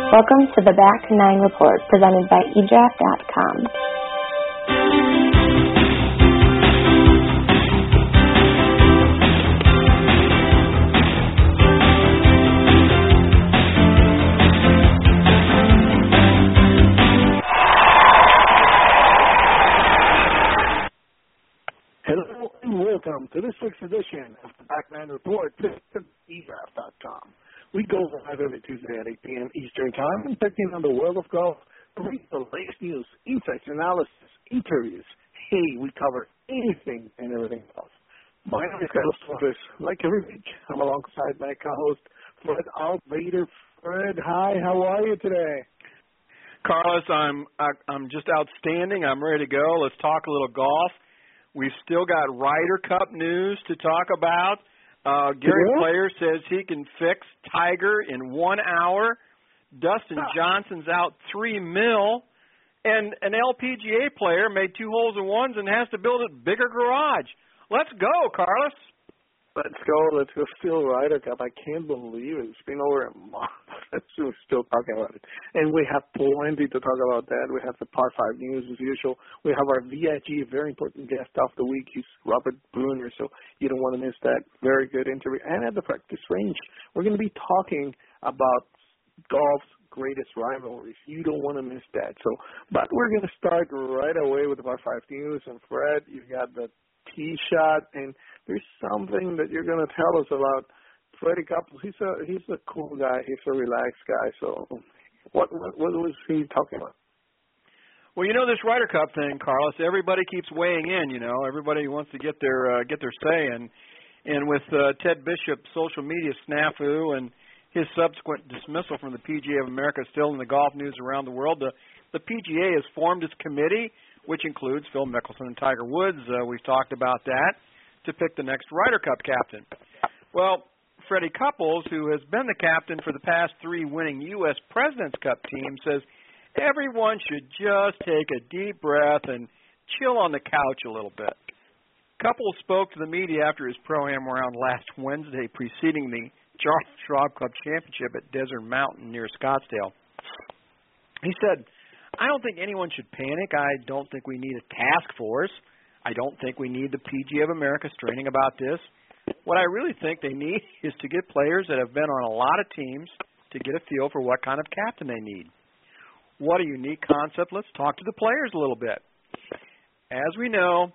Welcome to the Back Nine Report, presented by eDraft.com. Hello and welcome to this week's edition of the Back Nine Report, presented by eDraft.com. We go live every Tuesday at 8 p.m. Eastern Time and checking on the world of golf, read the latest news, insights, analysis, interviews. Hey, we cover anything and everything else. My name is Carlos Torres. Like every week, I'm alongside my co-host, Fred Alvader. Fred, hi, how are you today? Carlos, I'm just outstanding. I'm ready to go. Let's talk a little golf. We've still got Ryder Cup news to talk about. Gary Player says he can fix Tiger in 1 hour. Dustin Johnson's out $3 million. And an LPGA player made 2 holes in ones and has to build a bigger garage. Let's go, Carlos. Let's go steal Ryder Cup. I can't believe it. It's been over a month. We're still talking about it. And we have plenty to talk about that. We have the Par 5 news as usual. We have our VIG, very important guest of the week. He's Robert Bruner, so you don't want to miss that. Very good interview. And at the practice range, we're going to be talking about golf's greatest rivalries. You don't want to miss that. But we're going to start right away with the Par 5 news. And Fred, you've got the tee shot, and there's something that you're going to tell us about Freddie Couples. He's a cool guy. He's a relaxed guy. So what was he talking about? Well, this Ryder Cup thing, Carlos, everybody keeps weighing in, Everybody wants to get their say. And with Ted Bishop's social media snafu and his subsequent dismissal from the PGA of America still in the golf news around the world, the PGA has formed its committee, which includes Phil Mickelson and Tiger Woods. We've talked about that, to pick the next Ryder Cup captain. Well, Freddie Couples, who has been the captain for the past 3 winning U.S. President's Cup teams, says everyone should just take a deep breath and chill on the couch a little bit. Couples spoke to the media after his Pro-Am round last Wednesday, preceding the Charles Schwab Club Championship at Desert Mountain near Scottsdale. He said, "I don't think anyone should panic. I don't think we need a task force. I don't think we need the PGA of America straining about this. What I really think they need is to get players that have been on a lot of teams to get a feel for what kind of captain they need." What a unique concept. Let's talk to the players a little bit. As we know,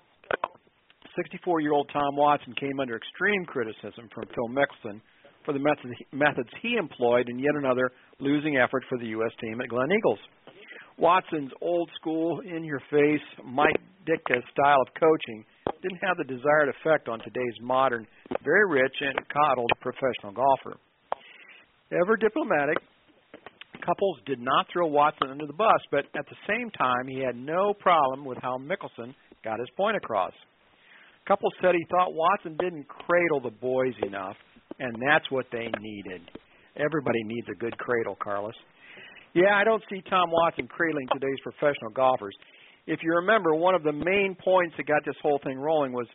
64-year-old Tom Watson came under extreme criticism from Phil Mickelson for the methods he employed in yet another losing effort for the U.S. team at Glen Eagles. Watson's old-school, in-your-face, Mike Ditka style of coaching didn't have the desired effect on today's modern, very rich and coddled professional golfer. Ever diplomatic, Couples did not throw Watson under the bus, but at the same time, he had no problem with how Mickelson got his point across. Couples said he thought Watson didn't cradle the boys enough, and that's what they needed. Everybody needs a good cradle, Carlos. Yeah, I don't see Tom Watson cradling today's professional golfers. If you remember, one of the main points that got this whole thing rolling was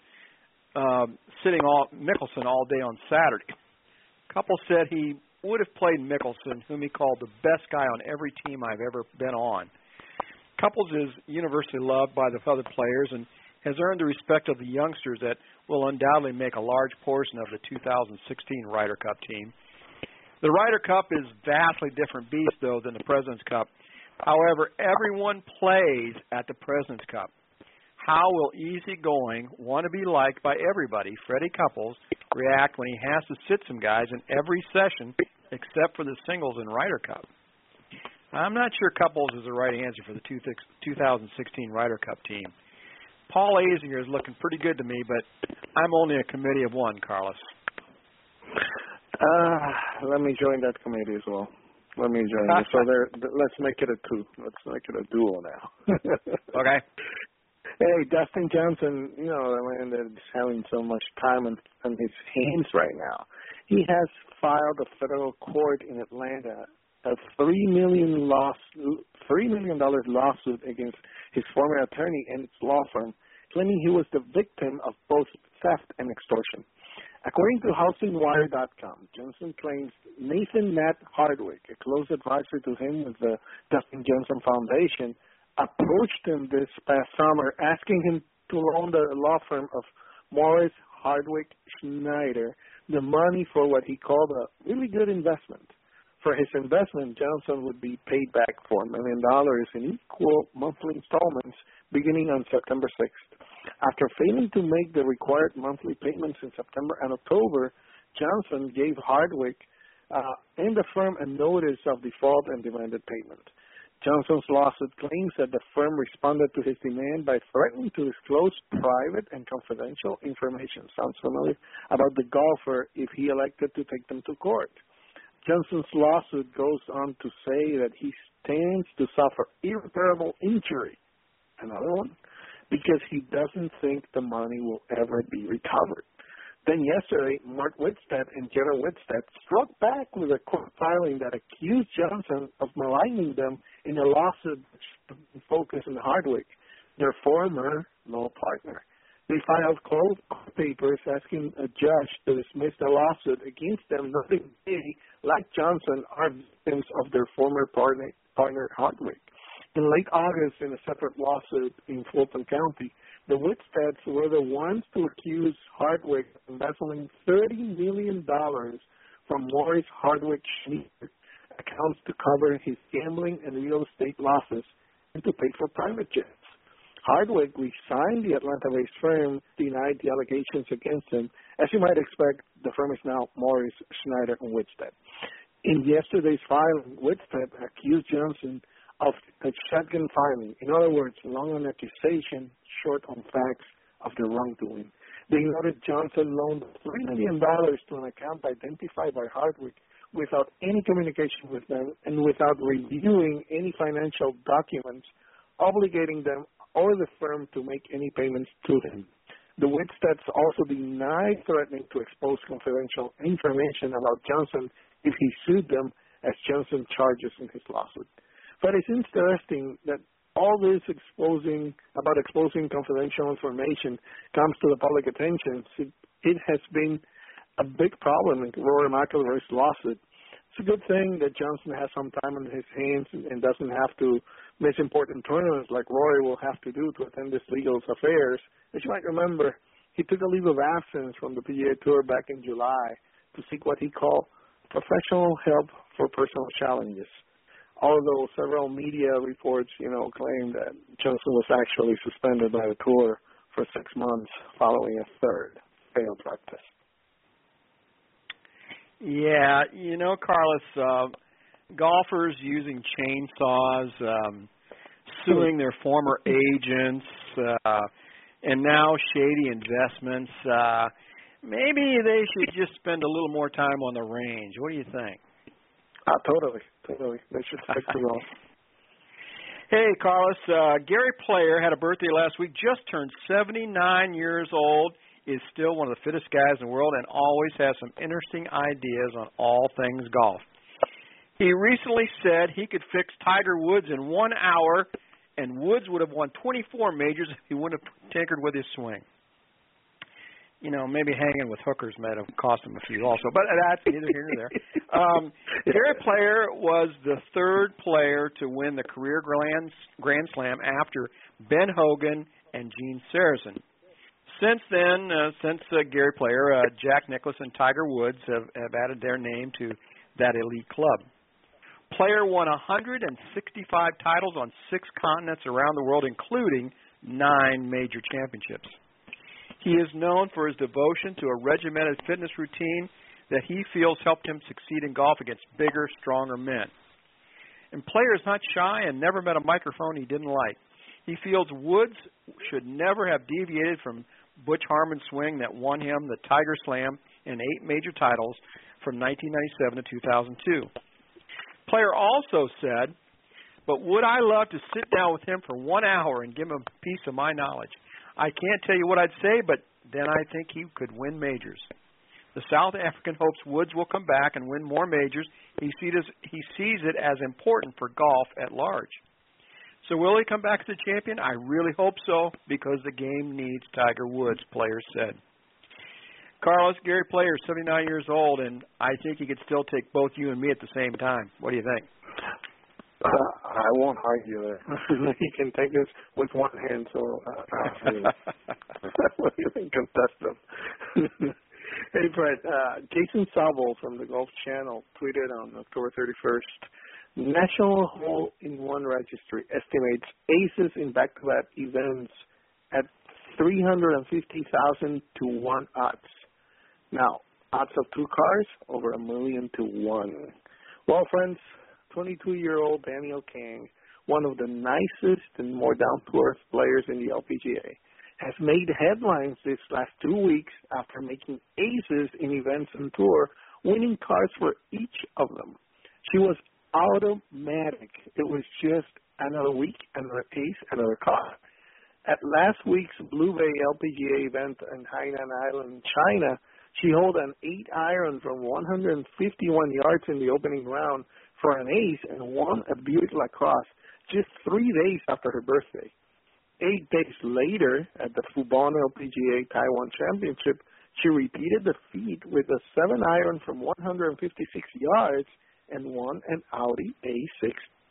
sitting Mickelson all day on Saturday. Couples said he would have played Mickelson, whom he called the best guy on every team I've ever been on. Couples is universally loved by the other players and has earned the respect of the youngsters that will undoubtedly make a large portion of the 2016 Ryder Cup team. The Ryder Cup is vastly different beast, though, than the President's Cup. However, everyone plays at the President's Cup. How will easygoing, want-to-be-liked by everybody, Freddie Couples, react when he has to sit some guys in every session except for the singles and Ryder Cup? I'm not sure Couples is the right answer for the 2016 Ryder Cup team. Paul Azinger is looking pretty good to me, but I'm only a committee of one, Carlos. Let me join that committee as well. Let me join you. So let's make it a 2. Let's make it a duo now. Okay. Hey, Dustin Johnson, the man that's having so much time on his hands right now. He has filed a federal court in Atlanta a $3 million lawsuit against his former attorney and its law firm, claiming he was the victim of both theft and extortion. According to HousingWire.com, Johnson claims Nathan Nat Hardwick, a close advisor to him with the Dustin Johnson Foundation, approached him this past summer asking him to loan the law firm of Morris Hardwick Schneider the money for what he called a really good investment. For his investment, Johnson would be paid back $4 million in equal monthly installments beginning on September 6th. After failing to make the required monthly payments in September and October, Johnson gave Hardwick and the firm a notice of default and demanded payment. Johnson's lawsuit claims that the firm responded to his demand by threatening to disclose private and confidential information, sounds familiar, about the golfer if he elected to take them to court. Johnson's lawsuit goes on to say that he stands to suffer irreparable injury, another one, because he doesn't think the money will ever be recovered. Then yesterday, Mark Whitstead and Gerald Whitstead struck back with a court filing that accused Johnson of maligning them in a lawsuit that focused on Hardwick, their former law partner. They filed court papers asking a judge to dismiss the lawsuit against them, noting they, like Johnson, are victims of their former partner Hardwick. In late August, in a separate lawsuit in Fulton County, the Whitsteads were the ones to accuse Hardwick of embezzling $30 million from Morris Hardwick Schneider accounts to cover his gambling and real estate losses and to pay for private jets. Hardwick resigned the Atlanta-based firm, denied the allegations against him. As you might expect, the firm is now Morris, Schneider, and Whitstead. In yesterday's filing, Whitstead accused Johnson of a shotgun filing. In other words, long on accusation, short on facts of the wrongdoing. They noted Johnson loaned $3 million to an account identified by Hardwick without any communication with them and without reviewing any financial documents obligating them or the firm to make any payments to him. The Whitsteads also denied threatening to expose confidential information about Johnson if he sued them, as Johnson charges in his lawsuit. But it's interesting that all this exposing confidential information comes to the public attention. It has been a big problem in Rory McIlroy's lawsuit. It's a good thing that Johnson has some time on his hands and doesn't have to miss important tournaments like Rory will have to do to attend his legal affairs. As you might remember, he took a leave of absence from the PGA Tour back in July to seek what he called professional help for personal challenges. Although several media reports, claim that Johnson was actually suspended by the tour for 6 months following a third failed drug test. Yeah, Carlos, golfers using chainsaws, suing their former agents, and now shady investments. Maybe they should just spend a little more time on the range. What do you think? Totally. They should stick to golf. Hey, Carlos, Gary Player had a birthday last week, just turned 79 years old, is still one of the fittest guys in the world, and always has some interesting ideas on all things golf. He recently said he could fix Tiger Woods in 1 hour, and Woods would have won 24 majors if he wouldn't have tinkered with his swing. Maybe hanging with hookers might have cost him a few also, but that's neither here nor there. Gary Player was the third player to win the career Grand Slam after Ben Hogan and Gene Sarazen. Since then, Gary Player, Jack Nicklaus and Tiger Woods have added their name to that elite club. Player won 165 titles on 6 continents around the world, including 9 major championships. He is known for his devotion to a regimented fitness routine that he feels helped him succeed in golf against bigger, stronger men. And Player is not shy and never met a microphone he didn't like. He feels Woods should never have deviated from Butch Harmon's swing that won him the Tiger Slam and 8 major titles from 1997 to 2002. Player also said, "But would I love to sit down with him for 1 hour and give him a piece of my knowledge? I can't tell you what I'd say, but then I think he could win majors." The South African hopes Woods will come back and win more majors. He sees it as important for golf at large. So will he come back as a champion? I really hope so, because the game needs Tiger Woods, Player said. Carlos, Gary Player is 79 years old, and I think he could still take both you and me at the same time. What do you think? I won't argue there. He can take this with one hand, so what do you think contest him? Hey, Fred, Jason Sabo from the Golf Channel tweeted on October 31st, National Hole-in-One Registry estimates aces in back-to-back events at 350,000 to 1 odds. Now, odds of 2 cars, over 1 million to 1. Well, friends, 22-year-old Daniel Kang, one of the nicest and more down-to-earth players in the LPGA, has made headlines this last 2 weeks after making aces in events and tour, winning cars for each of them. She was automatic. It was just another week, another ace, another car. At last week's Blue Bay LPGA event in Hainan Island, China, she held an 8-iron from 151 yards in the opening round for an ace and won at Buick LaCrosse just 3 days after her birthday. 8 days later, at the Fubon LPGA Taiwan Championship, she repeated the feat with a 7-iron from 156 yards and won an Audi A6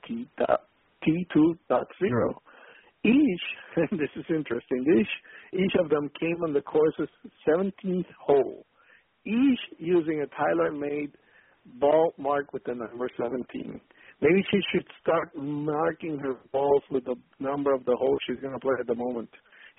T2.0. Each, and this is interesting, each of them came on the course's 17th hole, each using a tailor-made ball marked with the number 17. Maybe she should start marking her balls with the number of the hole she's going to play at the moment.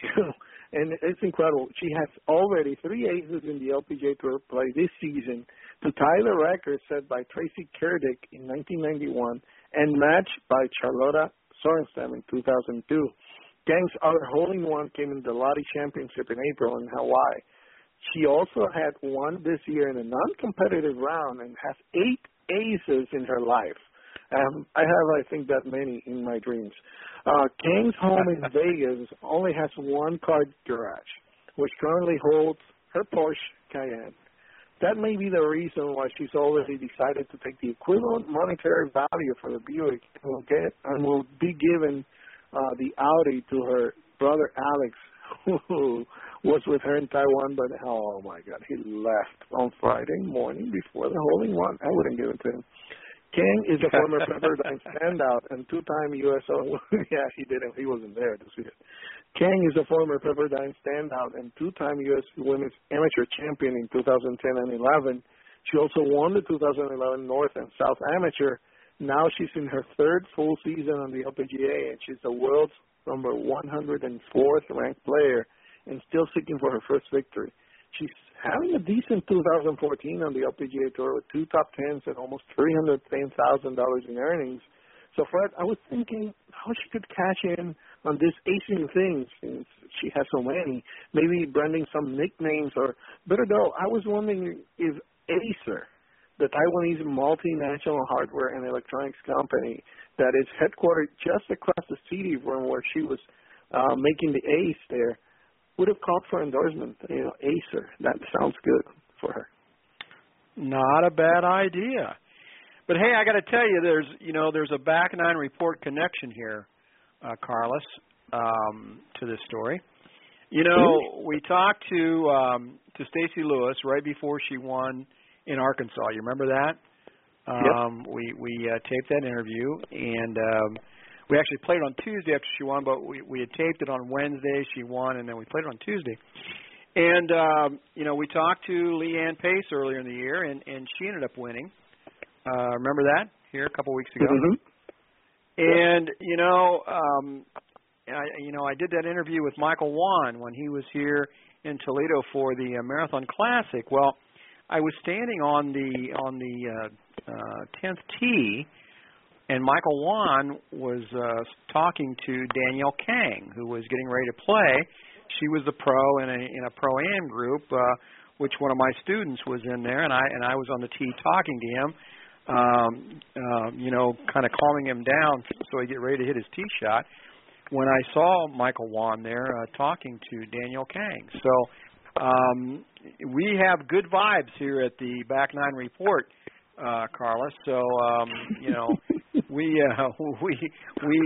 And it's incredible. She has already 3 aces in the LPGA Tour play this season to tie the record set by Tracy Kerdick in 1991 and matched by Charlotta Sorenstam in 2002. Kang's other hole-in-one came in the Lottie Championship in April in Hawaii. She also had one this year in a non-competitive round and has 8 aces in her life. I have, I think, that many in my dreams. Kang's home in Vegas only has 1 car garage, which currently holds her Porsche Cayenne. That may be the reason why she's already decided to take the equivalent monetary value for the Buick and will be given the Audi to her brother Alex, who was with her in Taiwan, but oh my God, he left on Friday morning before the hole-in-one. I wouldn't give it to him. Kang is a former Pepperdine standout and 2-time USO. Yeah, he didn't. He wasn't there to see it. Kang is a former Pepperdine standout and 2-time U.S. Women's Amateur Champion in 2010 and 11. She also won the 2011 North and South Amateur. Now she's in her 3rd full season on the LPGA, and she's the world's number 104th ranked player and still seeking for her first victory. She's having a decent 2014 on the LPGA Tour with 2 top 10s and almost $310,000 in earnings. So, Fred, I was thinking how she could cash in on this acing thing since she has so many, maybe branding some nicknames or better though, I was wondering if Acer, the Taiwanese multinational hardware and electronics company that is headquartered just across the city from where she was making the ace there, would have called for endorsement. Acer. That sounds good for her. Not a bad idea. But hey, I got to tell you, there's a back nine report connection here, Carlos, to this story. We talked to Stacey Lewis right before she won in Arkansas. You remember that? Yep. We taped that interview, and we actually played it on Tuesday after she won, but we had taped it on Wednesday. She won, and then we played it on Tuesday. And, we talked to Leanne Pace earlier in the year, and she ended up winning. Remember that here a couple weeks ago? Mm-hmm. And, I did that interview with Michael Wan when he was here in Toledo for the Marathon Classic. Well, I was standing on the 10th tee, and Michael Wan was talking to Danielle Kang, who was getting ready to play. She was the pro in a pro-am group, which one of my students was in there, and I was on the tee talking to him, kind of calming him down so he'd get ready to hit his tee shot. When I saw Michael Wan there talking to Danielle Kang, so we have good vibes here at the Back Nine Report, Carlos. So we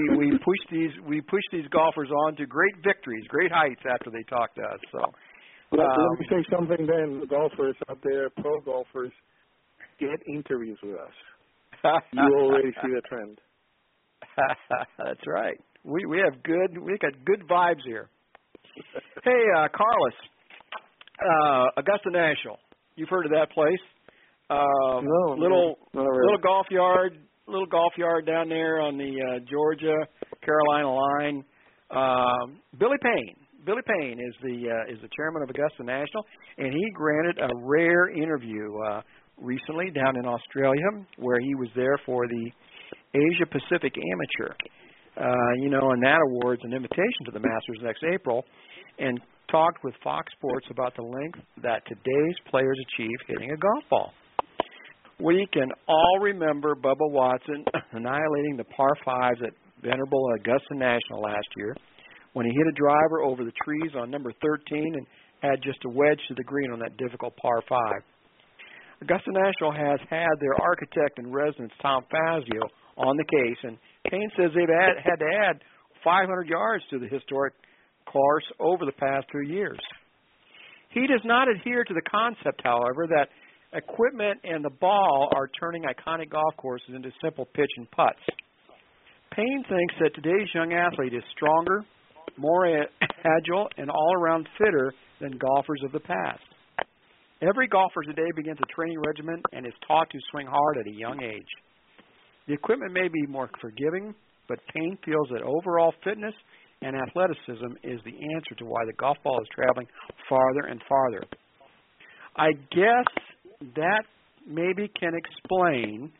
push these golfers on to great victories, great heights after they talk to us. So Let me say something then, golfers out there, pro golfers, get interviews with us. You already see the trend. That's right. We got good vibes here. Hey, Carlos, Augusta National. You've heard of that place? No, little not really. little golf yard down there on the Georgia Carolina line. Billy Payne is the chairman of Augusta National, and he granted a rare interview recently down in Australia, where he was there for the Asia Pacific Amateur. And that award's an invitation to the Masters next April, and talked with Fox Sports about the length that today's players achieve hitting a golf ball. We can all remember Bubba Watson annihilating the par fives at venerable Augusta National last year when he hit a driver over the trees on number 13 and had just a wedge to the green on that difficult par five. Augusta National has had their architect in residence, Tom Fazio, on the case, and Payne says they've had to add 500 yards to the historic course over the past 2 years. He does not adhere to the concept, however, that equipment and the ball are turning iconic golf courses into simple pitch and putts. Payne thinks that today's young athlete is stronger, more agile, and all-around fitter than golfers of the past. Every golfer today begins a training regimen and is taught to swing hard at a young age. The equipment may be more forgiving, but Payne feels that overall fitness and athleticism is the answer to why the golf ball is traveling farther and farther. I guess that maybe can explain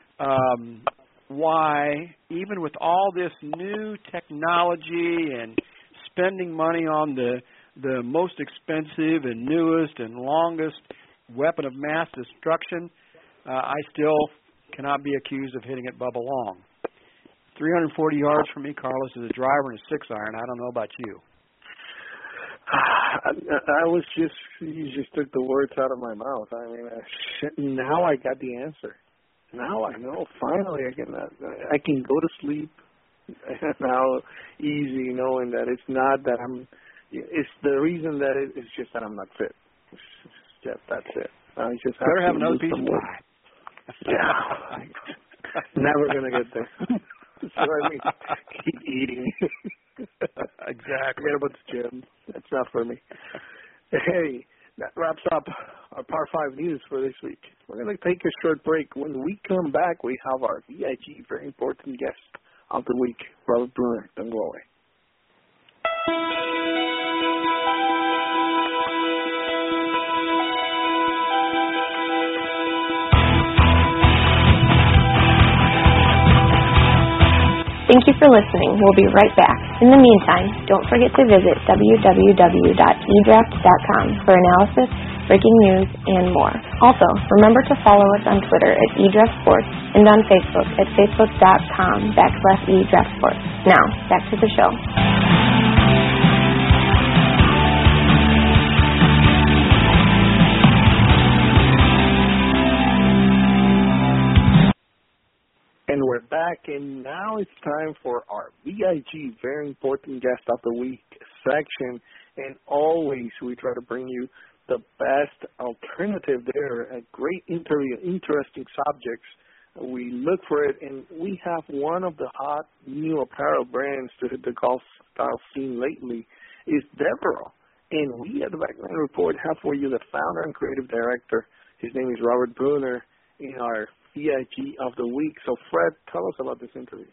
why, even with all this new technology and spending money on the most expensive and newest and longest weapon of mass destruction, I still cannot be accused of hitting it Bubba Long. 340 yards from me, Carlos, is a driver and a 6-iron. I don't know about you. You just took the words out of my mouth. I mean, now I got the answer. Now I know. Finally, I can go to sleep now, easy, knowing that it's not that it's the reason that it's just that I'm not fit. That's it. I just better have another piece of pie. Yeah. Never going to get there. So I mean, keep eating. Exactly. Forget about the gym. That's not for me. Hey, that wraps up our Par 5 news for this week. We're going to take a short break. When we come back, we have our VIG, very important guest of the week, Robert Brunner. Don't go away. Thank you for listening. We'll be right back. In the meantime, don't forget to visit www.edraft.com for analysis, breaking news, and more. Also, remember to follow us on Twitter at eDraftSports and on Facebook at facebook.com/eDraftSports. Now, back to the show. And we're back, and now it's time for our VIG, very important guest of the week section. And always we try to bring you the best alternative there, a great interview, interesting subjects. We look for it, and we have one of the hot new apparel brands to hit the golf style scene lately is Devereaux. And we at the Backline Report have for you the founder and creative director. His name is Robert Brunner in our VIG of the week. So, Fred, tell us about this interview.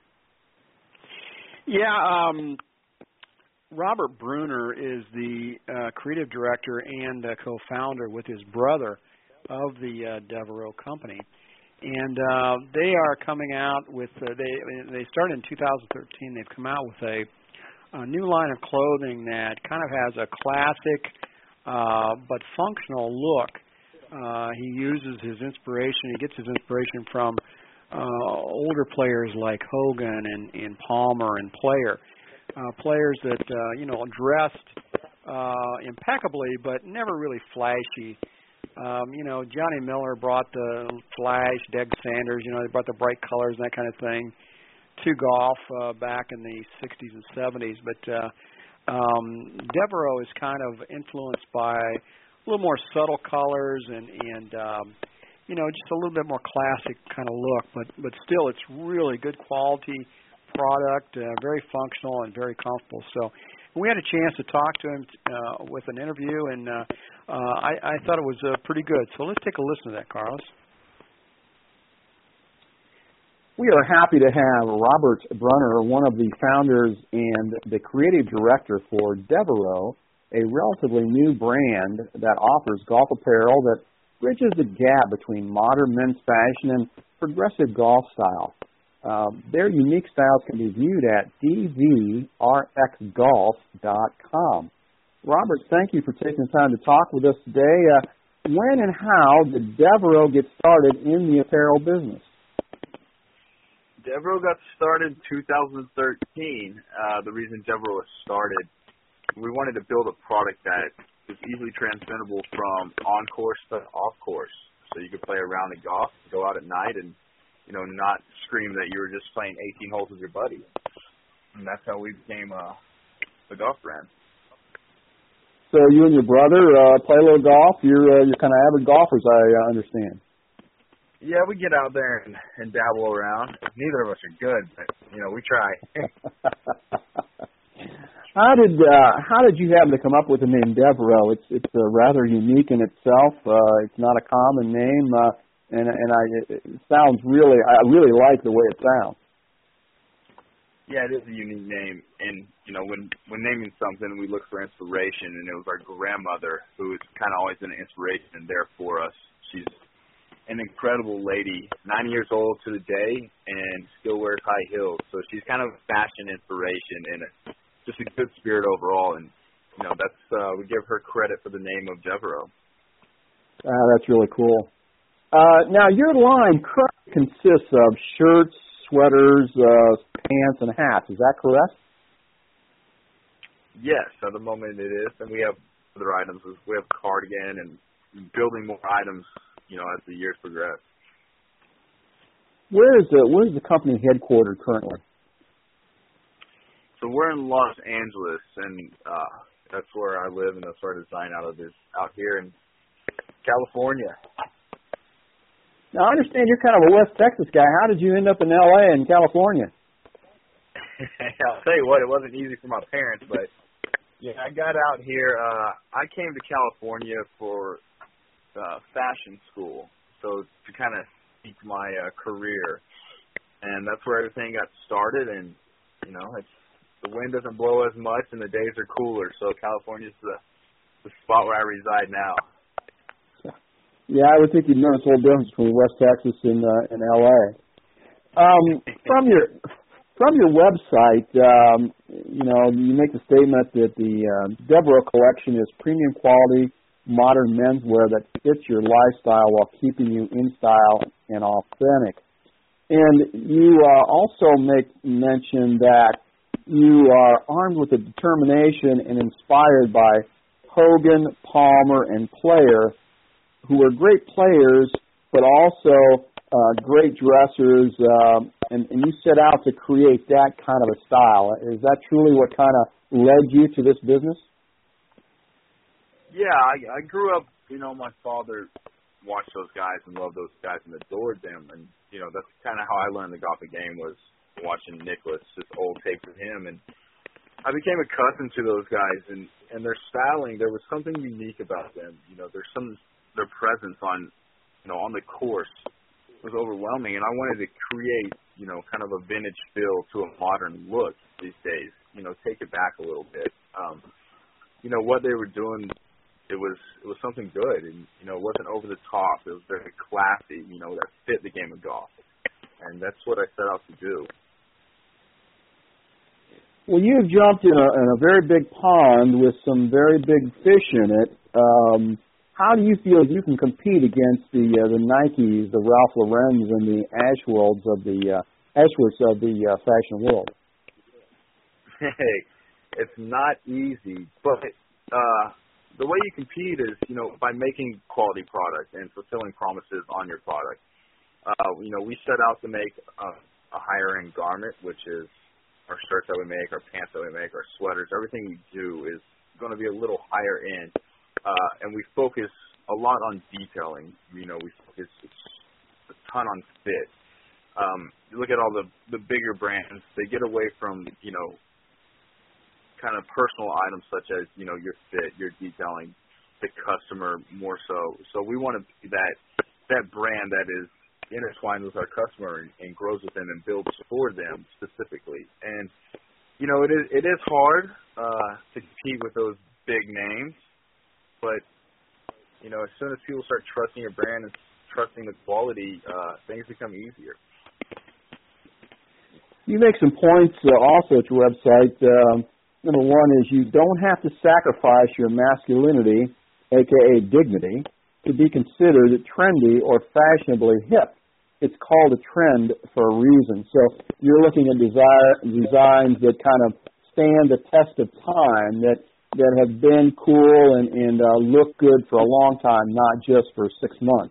Yeah, Robert Brunner is the creative director and co-founder with his brother of the Devereaux company. And they are coming out with, they started in 2013. They've come out with a new line of clothing that kind of has a classic but functional look. He uses his inspiration, he gets his inspiration from older players like Hogan and Palmer and Player. Players that, dressed impeccably but never really flashy. Johnny Miller brought the flash, Deg Sanders, they brought the bright colors and that kind of thing to golf back in the 60s and 70s. But Devereaux is kind of influenced by a little more subtle colors and just a little bit more classic kind of look, but still it's really good quality product, very functional and very comfortable. So we had a chance to talk to him with an interview, and I thought it was pretty good. So let's take a listen to that, Carlos. We are happy to have Robert Brunner, one of the founders and the creative director for Devereaux, a relatively new brand that offers golf apparel that bridges the gap between modern men's fashion and progressive golf style. Their unique styles can be viewed at dvrxgolf.com. Robert, thank you for taking the time to talk with us today. When and how did Devereaux get started in the apparel business? Devereaux got started in 2013. The reason Devereaux was started, we wanted to build a product that was easily transmittable from on-course to off-course. So you could play a round of golf, go out at night, and not scream that you were just playing 18 holes with your buddy. And that's how we became the golf brand. So you and your brother play a little golf. You're kind of avid golfers, I understand. Yeah, we get out there and dabble around. Neither of us are good, but we try. How did you happen to come up with the name Devereaux? It's rather unique in itself. It's not a common name, and it sounds really. I really like the way it sounds. Yeah, it is a unique name, and when naming something, we look for inspiration, and it was our grandmother who was kind of always an inspiration there for us. She's an incredible lady, 90 years old to the day, and still wears high heels. So she's kind of a fashion inspiration and just a good spirit overall. And that's we give her credit for the name of Devereaux. That's really cool. Now your line currently consists of shirts, sweaters, pants, and hats. Is that correct? Yes, at the moment it is, and we have other items. We have cardigan and building more items. As the years progress. Where is the company headquartered currently? So we're in Los Angeles, and that's where I live, and that's where I design out here in California. Now, I understand you're kind of a West Texas guy. How did you end up in L.A. and California? I'll tell you what, it wasn't easy for my parents, but I got out here. I came to California for fashion school, so to kind of seek my career, and that's where everything got started. And the wind doesn't blow as much, and the days are cooler. So California's the spot where I reside now. Yeah, I would think you'd notice a little difference between West Texas and L.A. From your website, you make the statement that the Devereaux collection is premium quality modern menswear that fits your lifestyle while keeping you in style and authentic. And you also make mention that you are armed with a determination and inspired by Hogan, Palmer, and Player, who are great players, but also great dressers, and you set out to create that kind of a style. Is that truly what kind of led you to this business? Yeah, I grew up, my father watched those guys and loved those guys and adored them. And, that's kind of how I learned the golf game was watching Nicklaus, just old tapes of him. And I became accustomed to those guys and their styling. There was something unique about them. Their presence on the course was overwhelming. And I wanted to create, kind of a vintage feel to a modern look these days, take it back a little bit. What they were doing, it was something good, and it wasn't over the top. It was very classy, that fit the game of golf, and that's what I set out to do. Well, you've jumped in a very big pond with some very big fish in it. How do you feel you can compete against the Nikes, the Ralph Lauren's, and the Ashworths of the fashion world? Hey, it's not easy, but the way you compete is, by making quality product and fulfilling promises on your product. We set out to make a higher-end garment, which is our shirts that we make, our pants that we make, our sweaters, everything we do is going to be a little higher end, and we focus a lot on detailing. We focus a ton on fit. You look at all the bigger brands, they get away from, kind of personal items such as, your fit, your detailing, the customer more so. So we want to be that brand that is intertwined with our customer and grows with them and builds for them specifically. And, it is hard to compete with those big names, but, as soon as people start trusting your brand and trusting the quality, things become easier. You make some points also at your website. Number one is you don't have to sacrifice your masculinity, a.k.a. dignity, to be considered trendy or fashionably hip. It's called a trend for a reason. So you're looking at designs that kind of stand the test of time, that have been cool and look good for a long time, not just for 6 months.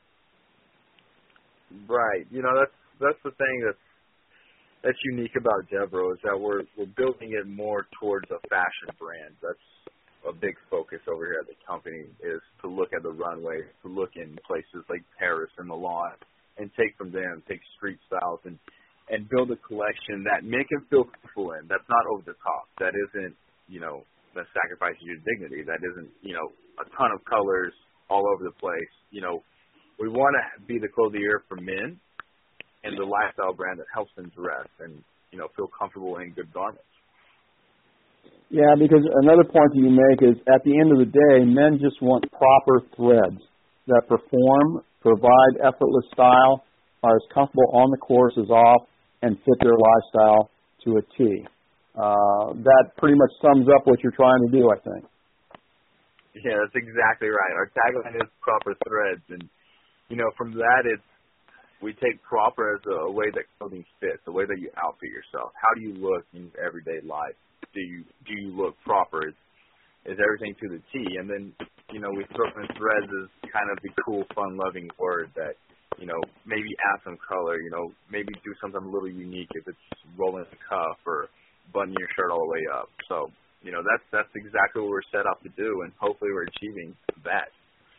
Right. That's the thing that's unique about Devereaux is that we're building it more towards a fashion brand. That's a big focus over here at the company, is to look at the runway, to look in places like Paris and Milan, and take from them, take street styles, and build a collection that men can feel comfortable in. That's not over the top. That isn't, that sacrifices your dignity. That isn't, a ton of colors all over the place. We want to be the clothes of the year for men and the lifestyle brand that helps them dress and, feel comfortable in good garments. Yeah, because another point that you make is at the end of the day, men just want proper threads that perform, provide effortless style, are as comfortable on the course as off, and fit their lifestyle to a T. That pretty much sums up what you're trying to do, I think. Yeah, that's exactly right. Our tagline is proper threads, and from that we take proper as a way that clothing fits, the way that you outfit yourself. How do you look in your everyday life? Do you look proper? Is everything to the T? And then we throw in threads as kind of the cool, fun-loving word that maybe add some color. Maybe do something a little unique if it's rolling the cuff or buttoning your shirt all the way up. So that's exactly what we're set up to do, and hopefully we're achieving that.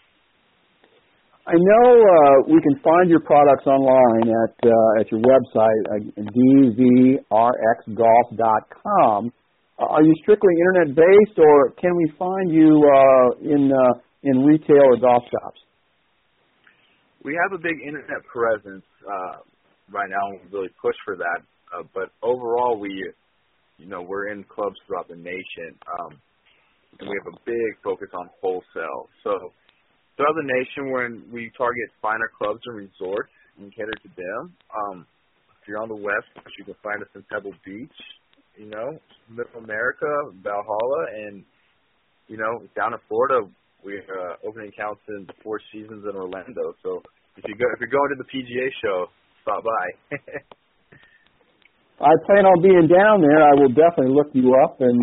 I know we can find your products online at your website, dvrxgolf.com. Are you strictly internet-based, or can we find you in retail or golf shops? We have a big internet presence right now, and we really push for that. But overall, we're in clubs throughout the nation, and we have a big focus on wholesale. So throughout the nation, when we target finer clubs and resorts and cater to them. If you're on the West Coast, you can find us in Pebble Beach, Middle America, Valhalla, and, down in Florida, we're opening accounts in the Four Seasons in Orlando. So if you're going to the PGA show, stop by. I plan on being down there. I will definitely look you up, and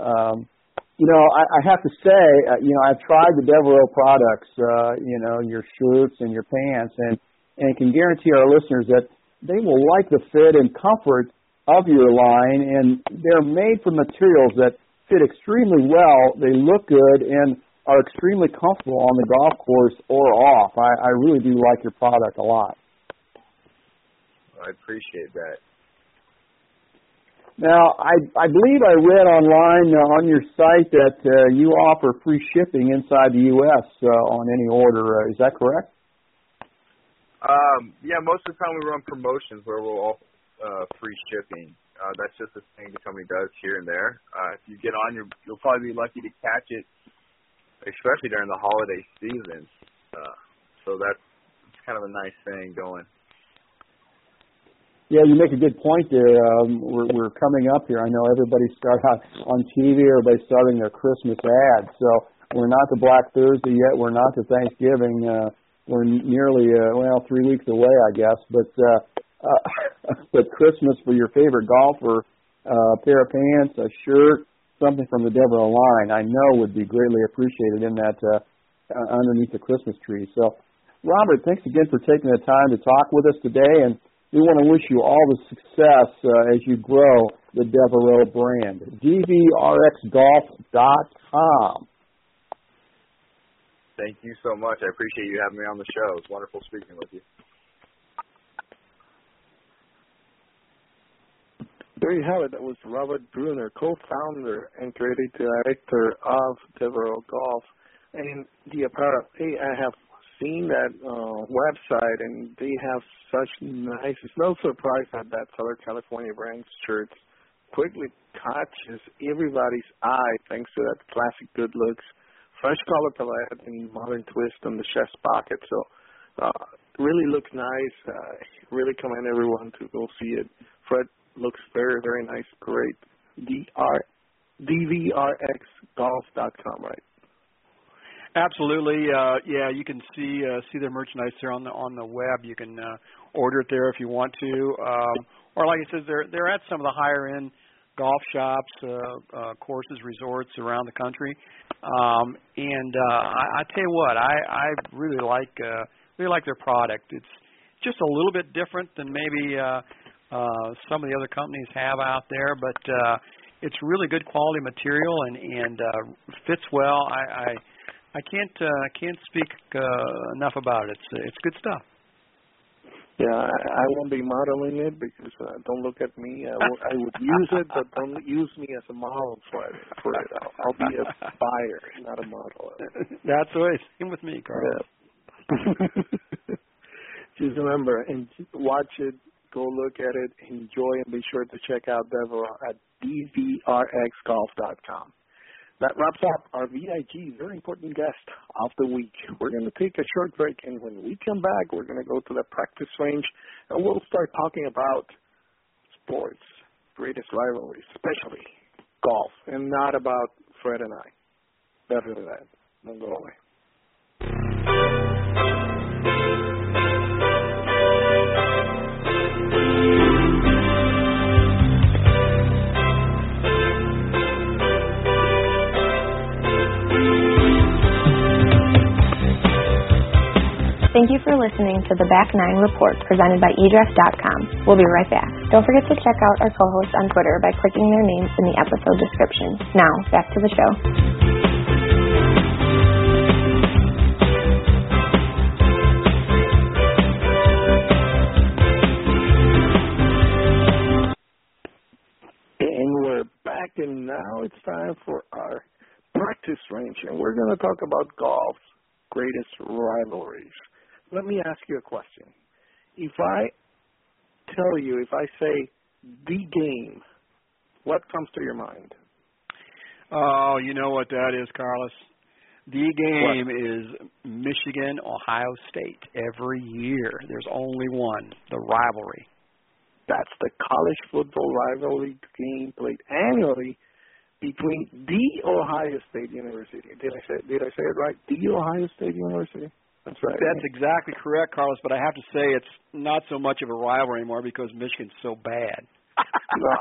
I have to say, I've tried the Devereaux products, your shirts and your pants, and can guarantee our listeners that they will like the fit and comfort of your line, and they're made from materials that fit extremely well. They look good and are extremely comfortable on the golf course or off. I really do like your product a lot. I appreciate that. Now, I believe I read online on your site that you offer free shipping inside the U.S. On any order. Is that correct? Yeah, most of the time we run promotions where we'll offer free shipping. That's just a thing the company does here and there. If you get on, you'll probably be lucky to catch it, especially during the holiday season. So that's kind of a nice thing going. Yeah, you make a good point there. We're coming up here. I know everybody started out on TV. Everybody's starting their Christmas ads. So we're not to Black Thursday yet. We're not to Thanksgiving. We're nearly 3 weeks away, I guess. But Christmas for your favorite golfer, a pair of pants, a shirt, something from the Devereaux line, I know would be greatly appreciated in that underneath the Christmas tree. So, Robert, thanks again for taking the time to talk with us today. And we want to wish you all the success as you grow the Devereaux brand. DVRXGolf.com. Thank you so much. I appreciate you having me on the show. It's wonderful speaking with you. There you have it. That was Robert Bruner, co-founder and creative director of Devereaux Golf. And the apparel, I have seen that website, and they have such nice, it's no surprise that Southern California brand shirts quickly catches everybody's eye thanks to that classic good looks, fresh color palette, and modern twist on the chest pocket. So really looks nice. Really commend everyone to go see it. Fred looks very, very nice. Great. DVRXGolf.com, right? Absolutely. Yeah, you can see their merchandise there on the web. You can order it there if you want to. Or like I said, they're at some of the higher end golf shops, courses, resorts around the country. And I tell you what, I really like their product. It's just a little bit different than maybe some of the other companies have out there, but it's really good quality material and fits well. I can't speak enough about it. It's good stuff. Yeah, I won't be modeling it because don't look at me. I would use it, but don't use me as a model for it. I'll be a buyer, not a model. That's the way. Same with me, Carlos. Yeah. Just remember and watch it. Go look at it, enjoy, and be sure to check out Devereaux at DVRXGolf.com. That wraps up our VIG, very important guest of the week. We're going to take a short break, and when we come back, we're going to go to the practice range, and we'll start talking about sports, greatest rivalries, especially golf, and not about Fred and I. Better than that. Don't go away. Thank you for listening to the Back Nine Report presented by eDress.com. We'll be right back. Don't forget to check out our co-hosts on Twitter by clicking their names in the episode description. Now, back to the show. And we're back, and now it's time for our practice range, and we're going to talk about golf's greatest rivalries. Let me ask you a question. If I say the game, what comes to your mind? Oh, you know what that is, Carlos. The game is Michigan, Ohio State. Every year, there's only one, the rivalry. That's the college football rivalry game played annually between the Ohio State University. Did I say it right? The Ohio State University? That's right. That's exactly correct, Carlos, but I have to say it's not so much of a rivalry anymore because Michigan's so bad. No.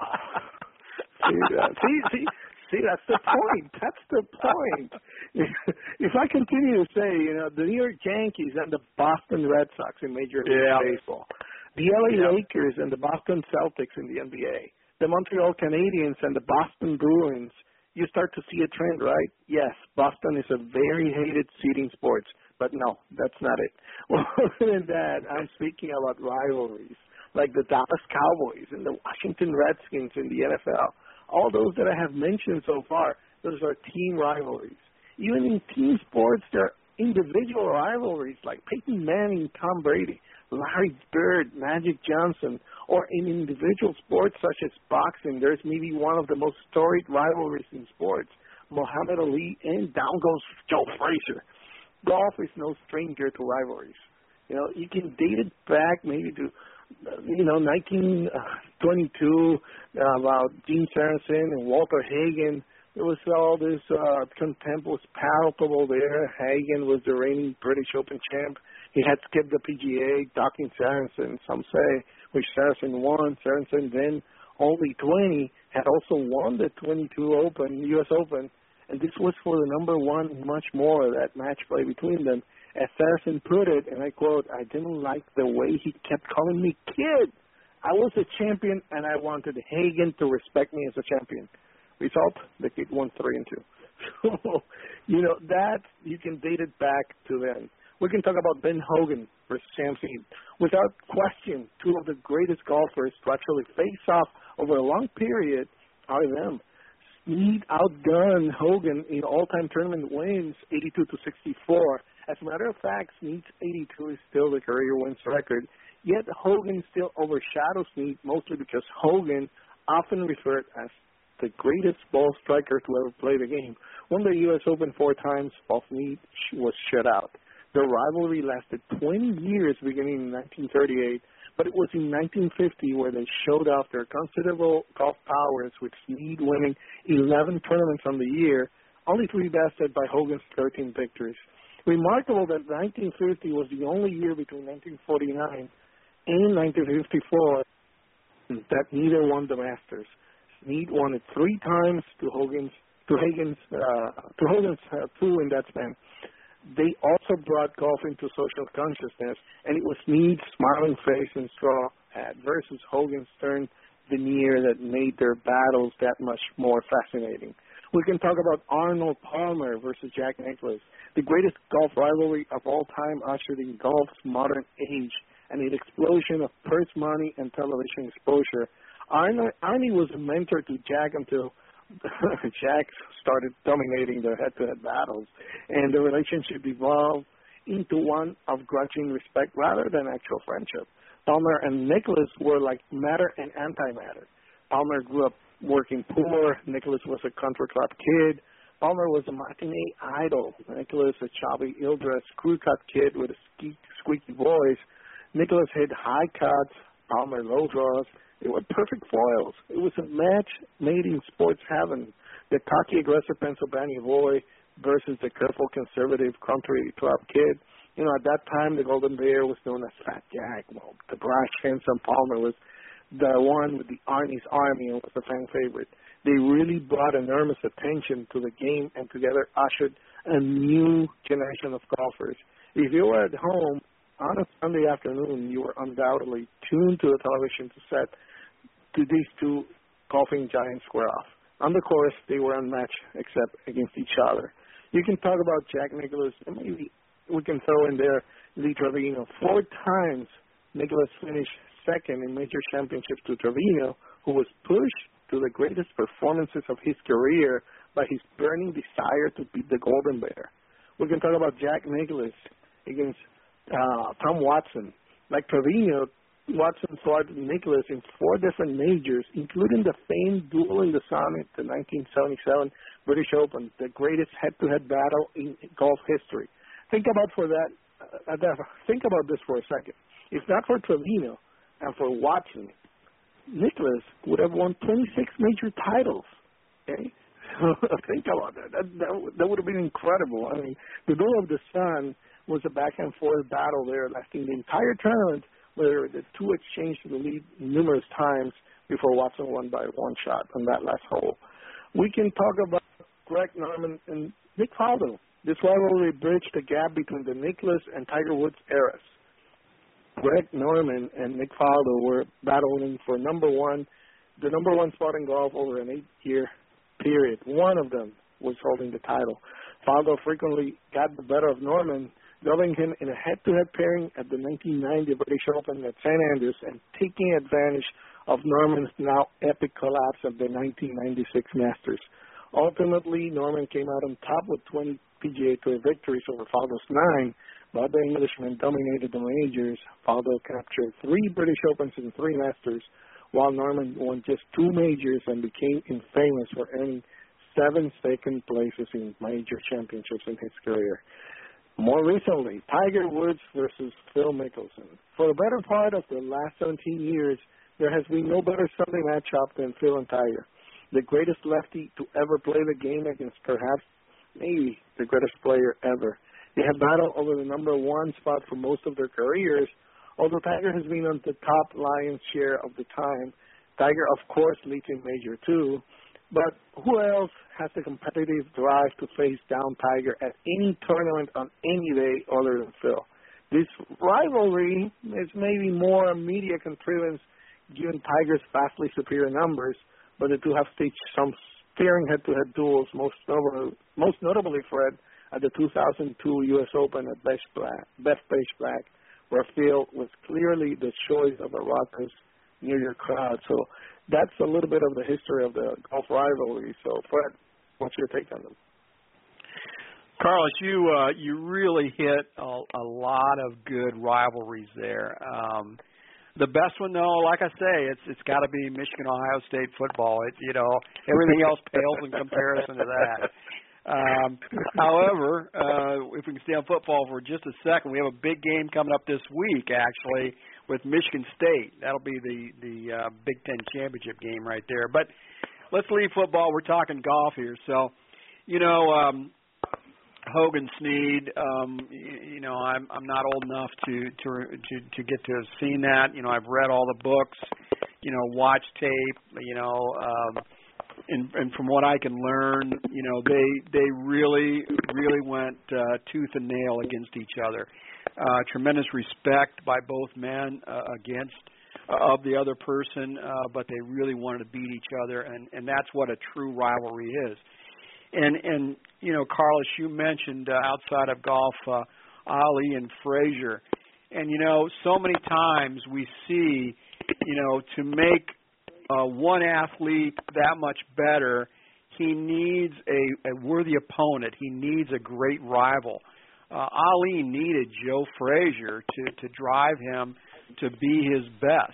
See, that's the point. That's the point. If I continue to say, the New York Yankees and the Boston Red Sox in Major League Baseball, the LA Lakers and the Boston Celtics in the NBA, the Montreal Canadiens and the Boston Bruins, you start to see a trend, right? Yes, Boston is a very hated seating sport, but no, that's not it. Well, other than that, I'm speaking about rivalries, like the Dallas Cowboys and the Washington Redskins in the NFL. All those that I have mentioned so far, those are team rivalries. Even in team sports, there are individual rivalries like Peyton Manning, Tom Brady, Larry Bird, Magic Johnson, or in individual sports such as boxing, there's maybe one of the most storied rivalries in sports, Muhammad Ali, and down goes Joe Frazier. Golf is no stranger to rivalries. You can date it back maybe to, 1922, about Gene Sarazen and Walter Hagen. There was all this contempt was palpable there. Hagen was the reigning British Open champ. He had skipped the PGA, docking Sarazen, some say, which Sarazen won. Sarazen then, only 20, had also won the 22 Open, U.S. Open, and this was for the number one, much more, that match play between them. As Saracen put it, and I quote, "I didn't like the way he kept calling me kid. I was a champion, and I wanted Hagen to respect me as a champion." Result, the kid won 3-2. So, that you can date it back to then. We can talk about Ben Hogan versus Sam Snead. Without question, two of the greatest golfers to actually face off over a long period are them. Snead outgunned Hogan in all-time tournament wins, 82-64. As a matter of fact, Snead's 82 is still the career wins record. Yet Hogan still overshadows Snead, mostly because Hogan, often referred as the greatest ball striker to ever play the game, won the U.S. Open 4 times while Snead was shut out. The rivalry lasted 20 years beginning in 1938, but it was in 1950 where they showed off their considerable golf powers, with Snead winning 11 tournaments on the year, only 3 bested by Hogan's 13 victories. Remarkable that 1950 was the only year between 1949 and 1954 that neither won the Masters. Snead won it 3 times to Hogan's 2 in that span. They also brought golf into social consciousness, and it was Snead's smiling face and straw hat versus Hogan's stern veneer that made their battles that much more fascinating. We can talk about Arnold Palmer versus Jack Nicklaus, the greatest golf rivalry of all time, ushered in golf's modern age and an explosion of purse money and television exposure. Arnie was a mentor to Jack until Jack started dominating the head-to-head battles, and the relationship evolved into one of grudging respect rather than actual friendship. Palmer and Nicklaus were like matter and antimatter. Palmer grew up working poor. Nicklaus was a country club kid. Palmer was a matinee idol. Nicklaus, a chubby, ill-dressed, crew-cut kid with a squeaky voice. Nicklaus hit high cuts. Palmer low draws. They were perfect foils. It was a match made in sports heaven. The cocky, aggressive Pennsylvania boy versus the careful, conservative country club kid. At that time, the Golden Bear was known as Fat Jack. Well, the brash, handsome Palmer was the one with the Arnie's Army and was the fan favorite. They really brought enormous attention to the game and together ushered a new generation of golfers. If you were at home on a Sunday afternoon, you were undoubtedly tuned to the television set to these two golfing giants square off. On the course, they were unmatched except against each other. You can talk about Jack Nicklaus, and maybe we can throw in there Lee Trevino. 4 times Nicklaus finished second in major championships to Trevino, who was pushed to the greatest performances of his career by his burning desire to beat the Golden Bear. We can talk about Jack Nicklaus against Tom Watson. Like Trevino, Watson fought Nicklaus in 4 different majors, including the famed duel in the Sun at the 1977 British Open, the greatest head-to-head battle in golf history. Think about this for a second. If not for Trevino and for Watson, Nicklaus would have won 26 major titles. Okay, think about that. That would have been incredible. I mean, the duel of the Sun was a back-and-forth battle there, lasting the entire tournament, where the two exchanged the lead numerous times before Watson won by 1 shot on that last hole. We can talk about Greg Norman and Nick Faldo. This rivalry bridged the gap between the Nicklaus and Tiger Woods eras. Greg Norman and Nick Faldo were battling for the number one spot in golf over an 8-year period. One of them was holding the title. Faldo frequently got the better of Norman, dubbing him in a head-to-head pairing at the 1990 British Open at St. Andrews and taking advantage of Norman's now epic collapse at the 1996 Masters. Ultimately, Norman came out on top with 20 PGA Tour victories over Faldo's 9, but the Englishman dominated the majors. Faldo captured 3 British Opens and 3 Masters, while Norman won just 2 majors and became infamous for earning 7 second places in major championships in his career. More recently, Tiger Woods versus Phil Mickelson. For the better part of the last 17 years, there has been no better Sunday matchup than Phil and Tiger. The greatest lefty to ever play the game against perhaps maybe the greatest player ever. They have battled over the number 1 spot for most of their careers, although Tiger has been on the top lion's share of the time. Tiger, of course, leads in major 2. But who else has the competitive drive to face down Tiger at any tournament on any day other than Phil? This rivalry is maybe more media contrivance given Tiger's vastly superior numbers, but the two have staged some staring head-to-head duels, most notably, Fred, at the 2002 U.S. Open at Bethpage Black, where Phil was clearly the choice of a raucous New York crowd. So that's a little bit of the history of the golf rivalry. So, Fred, what's your take on them? Carlos, you really hit a lot of good rivalries there. The best one, though, like I say, it's got to be Michigan Ohio State football. Everything else pales in comparison to that. However, if we can stay on football for just a second, we have a big game coming up this week, actually, with Michigan State. That'll be the Big Ten championship game right there. But let's leave football. We're talking golf here. So, Hogan Snead, I'm not old enough to get to have seen that. I've read all the books, watched tape, and from what I can learn, they really went tooth and nail against each other. Tremendous respect by both men of the other person, but they really wanted to beat each other, and that's what a true rivalry is. And Carlos, you mentioned outside of golf, Ali and Frazier, and so many times we see, to make one athlete that much better, he needs a worthy opponent. He needs a great rival. Ali needed Joe Frazier to drive him to be his best.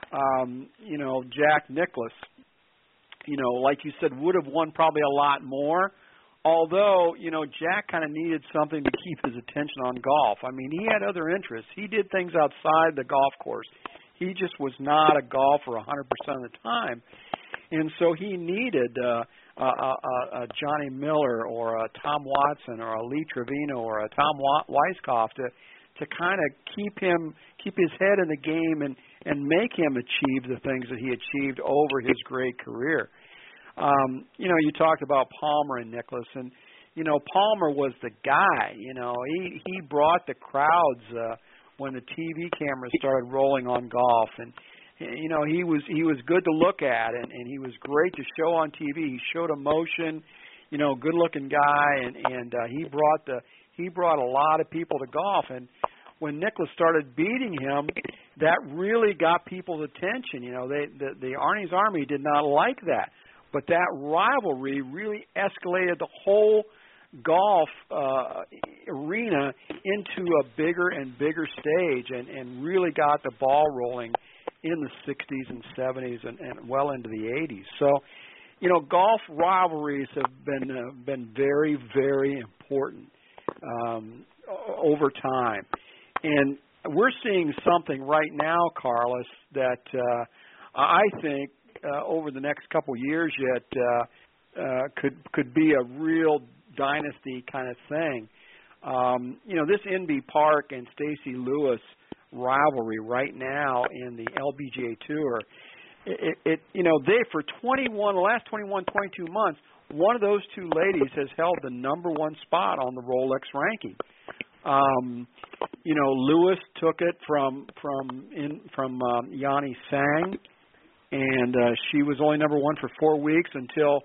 Jack Nicklaus, like you said, would have won probably a lot more. Although, Jack kind of needed something to keep his attention on golf. I mean, he had other interests. He did things outside the golf course. He just was not a golfer 100% of the time. And so he needed a Johnny Miller or a Tom Watson or a Lee Trevino or a Tom Weiskopf to kind of keep his head in the game and make him achieve the things that he achieved over his great career. You talked about Palmer and Nicklaus, and Palmer was the guy. He brought the crowds when the TV cameras started rolling on golf, and he was good to look at, and he was great to show on TV. He showed emotion, good looking guy, and he brought a lot of people to golf. And when Nicklaus started beating him, that really got people's attention. The Arnie's Army did not like that. But that rivalry really escalated the whole golf arena into a bigger and bigger stage and really got the ball rolling in the 60s and 70s and well into the 80s. So, golf rivalries have been very, very important over time. And we're seeing something right now, Carlos, that I think over the next couple of years yet could be a real dynasty kind of thing. This Inbee Park and Stacey Lewis rivalry right now in the LPGA Tour, they for the last 22 months, one of those two ladies has held the number one spot on the Rolex ranking. Lewis took it from Yanni Sang, and she was only number one for 4 weeks until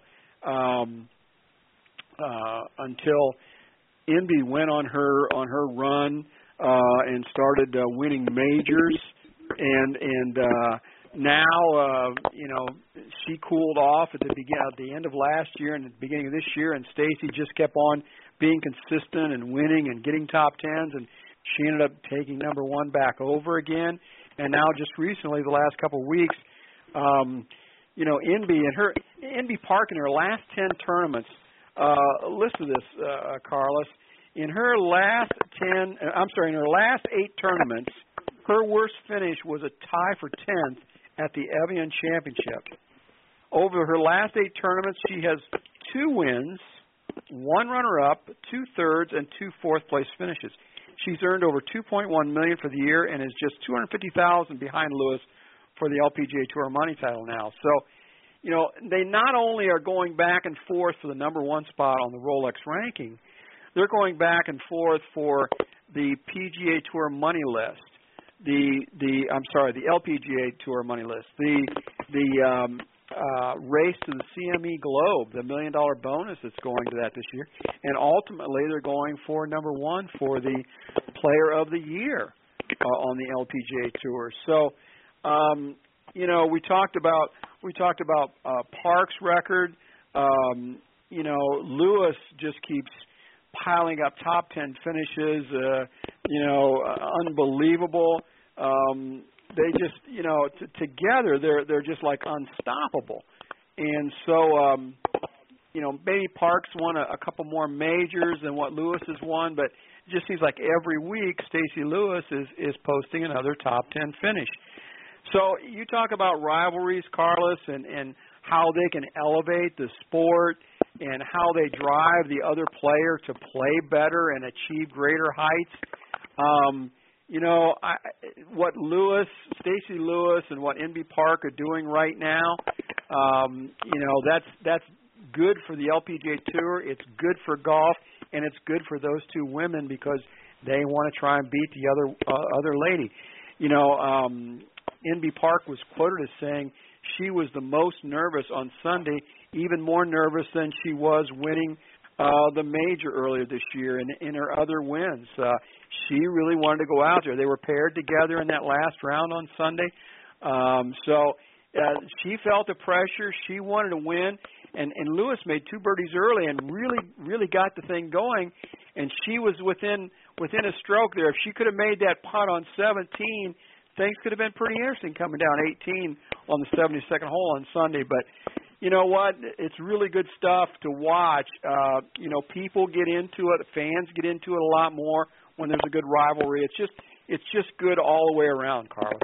Inbee went on her run and started winning majors, and now she cooled off at the end of last year and at the beginning of this year, and Stacey just kept on being consistent and winning and getting top tens, and she ended up taking number one back over again. And now just recently, the last couple of weeks, Inbee Park in her last 10 tournaments, listen to this, Carlos. In her last 8 tournaments, her worst finish was a tie for 10th at the Evian Championship. Over her last 8 tournaments, she has 2 wins, 1 runner-up, 2 thirds, and 2 fourth-place finishes. She's earned over $2.1 million for the year and is just $250,000 behind Lewis for the LPGA Tour money title now. So, they not only are going back and forth for the number one spot on the Rolex ranking, they're going back and forth for the PGA Tour money list, the LPGA Tour money list, the race to the CME Globe, the $1 million bonus that's going to that this year, and ultimately they're going for number one for the Player of the Year on the LPGA Tour. So, we talked about Park's record. Lewis just keeps piling up top 10 finishes. Unbelievable. They just, together they're just like unstoppable. And so, maybe Park's won a couple more majors than what Lewis has won, but it just seems like every week Stacey Lewis is posting another top 10 finish. So you talk about rivalries, Carlos, and how they can elevate the sport and how they drive the other player to play better and achieve greater heights. What Stacey Lewis and what Inbee Park are doing right now, that's good for the LPGA Tour. It's good for golf, and it's good for those two women because they want to try and beat the other lady. Inbee Park was quoted as saying she was the most nervous on Sunday, even more nervous than she was winning the major earlier this year in her other wins. She really wanted to go out there. They were paired together in that last round on Sunday. So she felt the pressure. She wanted to win. And Lewis made two birdies early and really got the thing going. And she was within a stroke there. If she could have made that putt on 17, things could have been pretty interesting coming down 18 on the 72nd hole on Sunday. But you know what? It's really good stuff to watch. People get into it. Fans get into it a lot more when there's a good rivalry. It's just good all the way around, Carlos.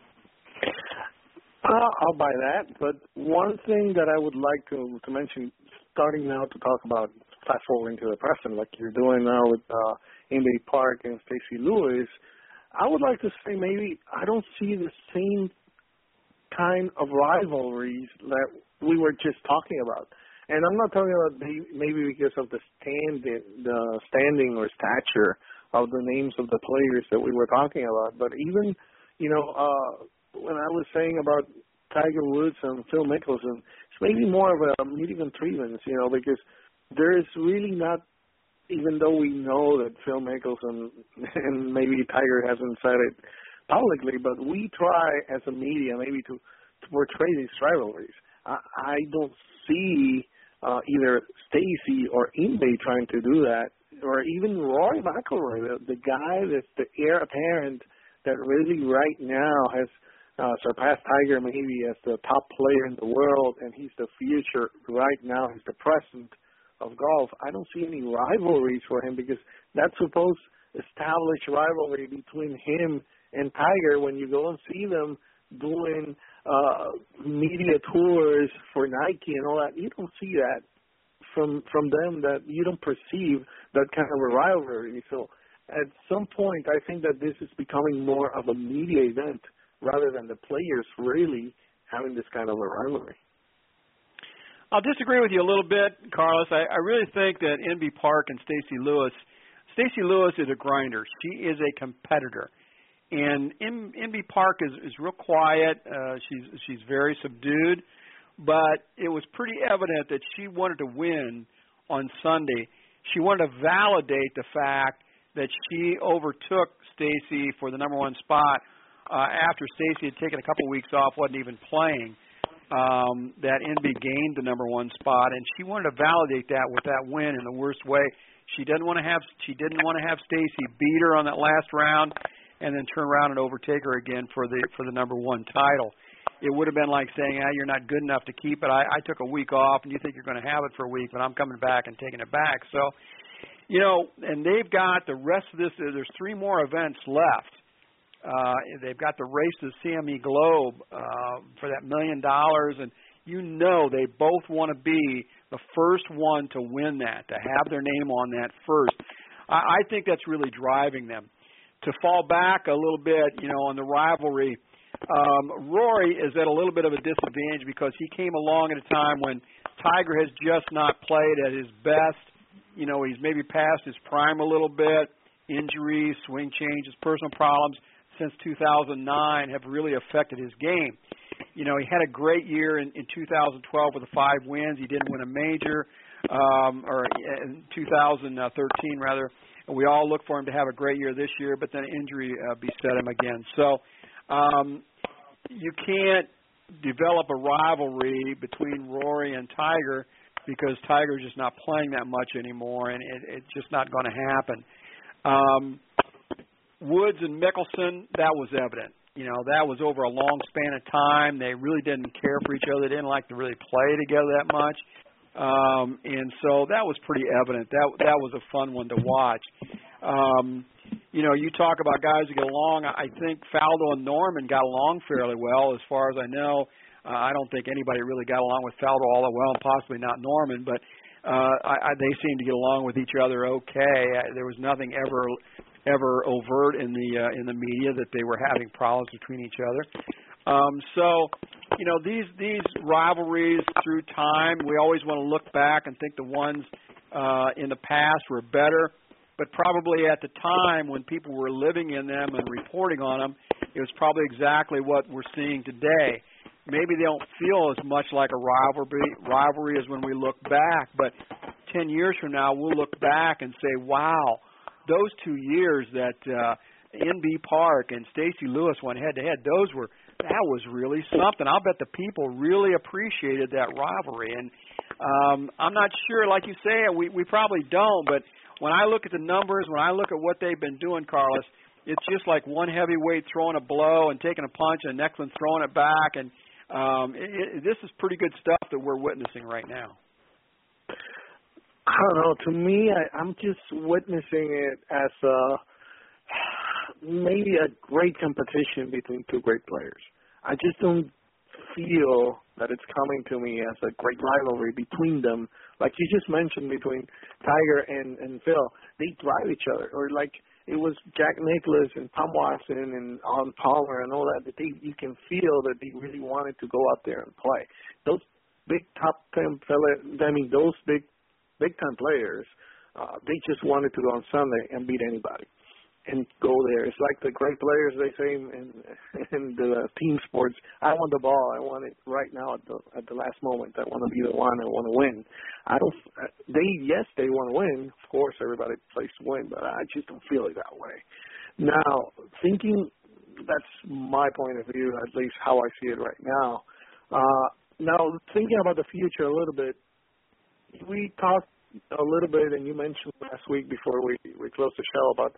I'll buy that. But one thing that I would like to mention, starting now to talk about fast forwarding to the present, like you're doing now with Inbee Park and Stacey Lewis, I would like to say maybe I don't see the same kind of rivalries that we were just talking about. And I'm not talking about maybe because of the standing or stature of the names of the players that we were talking about, but even, when I was saying about Tiger Woods and Phil Mickelson, it's maybe more of a medium treatment, because there is really not, even though we know that Phil Mickelson and maybe Tiger hasn't said it publicly, but we try as a media maybe to portray these rivalries. I don't see either Stacey or Inbee trying to do that, or even Rory McIlroy, the guy that's the heir apparent that really right now has surpassed Tiger maybe as the top player in the world, and he's the future right now. He's the present of golf. I don't see any rivalries for him because that's supposed established rivalry between him and Tiger. When you go and see them doing media tours for Nike and all that, you don't see that from them, that you don't perceive that kind of a rivalry. So at some point, I think that this is becoming more of a media event rather than the players really having this kind of a rivalry. I'll disagree with you a little bit, Carlos. I really think that Inbee Park and Stacey Lewis is a grinder. She is a competitor. And Inbee Park is real quiet. She's very subdued. But it was pretty evident that she wanted to win on Sunday. She wanted to validate the fact that she overtook Stacey for the number one spot after Stacey had taken a couple weeks off, wasn't even playing. That Inbee gained the number one spot, and she wanted to validate that with that win in the worst way. She didn't want to have Stacey beat her on that last round, and then turn around and overtake her again for the number one title. It would have been like saying, you're not good enough to keep it. I took a week off, and you think you're going to have it for a week, but I'm coming back and taking it back. So, and they've got the rest of this. There's 3 more events left. They've got the race to the CME Globe for that $1 million, and they both want to be the first one to win that, to have their name on that first. I think that's really driving them. To fall back a little bit, on the rivalry, Rory is at a little bit of a disadvantage because he came along at a time when Tiger has just not played at his best. You know, he's maybe past his prime a little bit. Injuries, swing changes, personal problems since 2009 have really affected his game. You know, he had a great year in 2012 with the 5 wins. He didn't win a major, or in 2013 rather. And we all look for him to have a great year this year, but then injury beset him again. So you can't develop a rivalry between Rory and Tiger because Tiger's just not playing that much anymore, and it's just not going to happen. Woods and Mickelson, that was evident. You know, that was over a long span of time. They really didn't care for each other. They didn't like to really play together that much. And so that was pretty evident. That was a fun one to watch. You know, you talk about guys who get along. I think Faldo and Norman got along fairly well as far as I know. I don't think anybody really got along with Faldo all that well, and possibly not Norman, but they seemed to get along with each other okay. There was nothing ever overt in the media that they were having problems between each other. So, you know, these rivalries through time, we always want to look back and think the ones in the past were better. But probably at the time when people were living in them and reporting on them, it was probably exactly what we're seeing today. Maybe they don't feel as much like a rivalry as when we look back, but 10 years from now we'll look back and say, wow, those 2 years that NB Park and Stacey Lewis went head-to-head, that was really something. I'll bet the people really appreciated that rivalry. And I'm not sure, like you say, we probably don't, but when I look at the numbers, when I look at what they've been doing, Carlos, it's just like one heavyweight throwing a blow and taking a punch and the next one throwing it back. And this is pretty good stuff that we're witnessing right now. I don't know. To me, I'm just witnessing it as maybe a great competition between two great players. I just don't feel that it's coming to me as a great rivalry between them. Like you just mentioned, between Tiger and Phil, they drive each other. Or like it was Jack Nicklaus and Tom Watson and Arnold Palmer and all that. You can feel that they really wanted to go out there and play. Those big top 10 those big time players, they just wanted to go on Sunday and beat anybody and go there. It's like the great players, they say in the team sports, I want the ball. I want it right now at the last moment. I want to be the one. I want to win. They want to win. Of course, everybody plays to win, but I just don't feel it that way. Now, that's my point of view, at least how I see it right now. Now, thinking about the future a little bit, we talked a little bit, and you mentioned last week before we closed the show about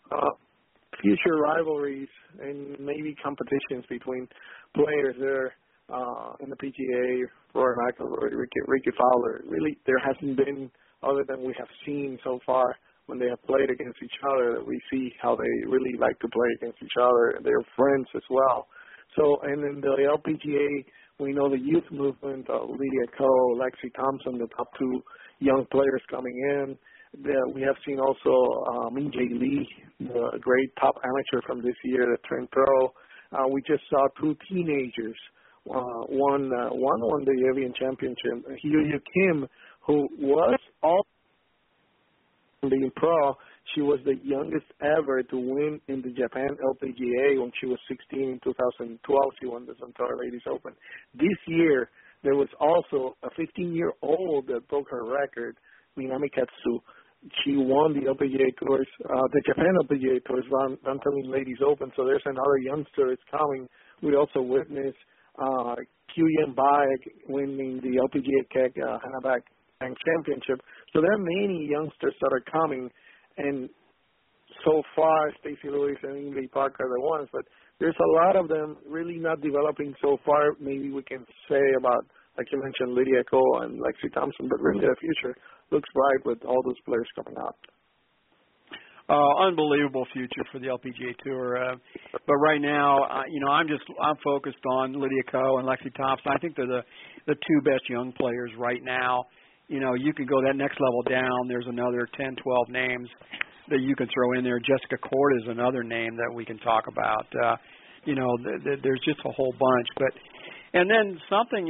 future rivalries and maybe competitions between players there in the PGA, Rory McIlroy, Ricky Fowler. Really, there hasn't been, other than we have seen so far when they have played against each other, that we see how they really like to play against each other. They're friends as well. So, and in the LPGA, we know the youth movement of Lydia Ko, Lexi Thompson, the top two young players coming in. We have seen also Min Jae Lee, the great top amateur from this year that turned pro. We just saw two teenagers. One won the Evian Championship. Hyo Kim, who was also being pro, she was the youngest ever to win in the Japan LPGA when she was 16 in 2012. She won the Centaur Ladies Open. This year, there was also a 15-year-old that broke her record, Minami Katsu. She won the LPGA Tours, the Japan LPGA Tours Rantamin Ladies Open. So there's another youngster that's coming. We also witnessed Kyuhyun Baek winning the LPGA Keck Hanaback Bank Championship. So there are many youngsters that are coming, and so far Stacey Lewis and Ingrid Park are the ones, but there's a lot of them really not developing so far. Maybe we can say about, like you mentioned, Lydia Ko and Lexi Thompson, but really the future looks bright with all those players coming out. Unbelievable future for the LPGA Tour. But right now, I'm focused on Lydia Ko and Lexi Thompson. I think they're the two best young players right now. You know, you can go that next level down. There's another 10, 12 names that you can throw in there. Jessica Cord is another name that we can talk about. There's just a whole bunch. But and then something,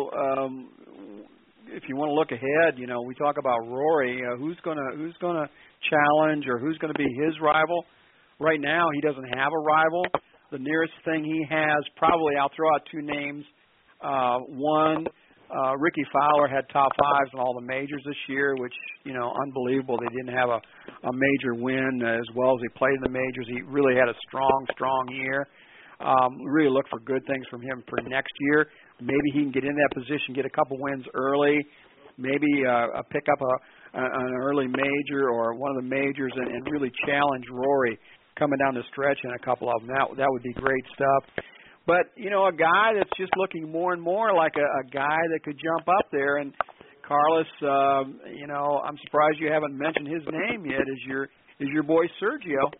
if you want to look ahead, we talk about Rory. Who's gonna challenge, or who's going to be his rival? Right now, he doesn't have a rival. The nearest thing he has, probably, I'll throw out two names. One, Ricky Fowler had top fives in all the majors this year, which, unbelievable. They didn't have a major win as well as he played in the majors. He really had a strong year. Really look for good things from him for next year. Maybe he can get in that position, get a couple wins early, maybe pick up an early major or one of the majors and really challenge Rory coming down the stretch in a couple of them. That would be great stuff. But, a guy that's just looking more and more like a guy that could jump up there. And, Carlos, I'm surprised you haven't mentioned his name yet, is your boy Sergio.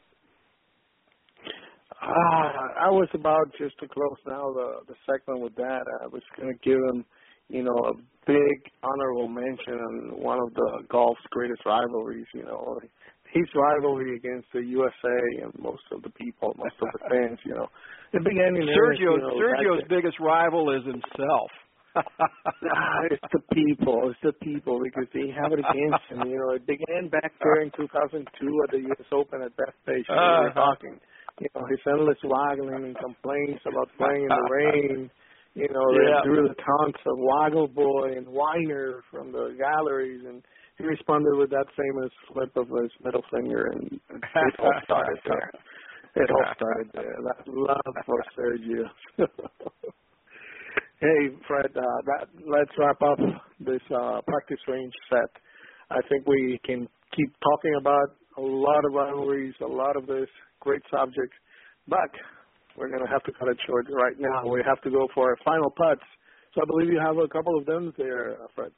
I was about just to close now the segment with that. I was going to give him, a big honorable mention on one of the golf's greatest rivalries. His rivalry against the USA and most of the people, most of the fans. It began in Sergio's biggest rival is himself. It's the people, because they have it against him. It began back there in 2002 at the U.S. Open at Bethpage. We were talking. His endless waggling and complaints about playing in the rain. They drew the taunts of Waggle Boy and Whiner from the galleries, and he responded with that famous flip of his middle finger, and it all started there. That love for Sergio. Hey, Fred, let's wrap up this practice range set. I think we can keep talking about a lot of rivalries, a lot of this great subjects, but we're going to have to cut it short right now. We have to go for our final putts. So I believe you have a couple of them there, Fred.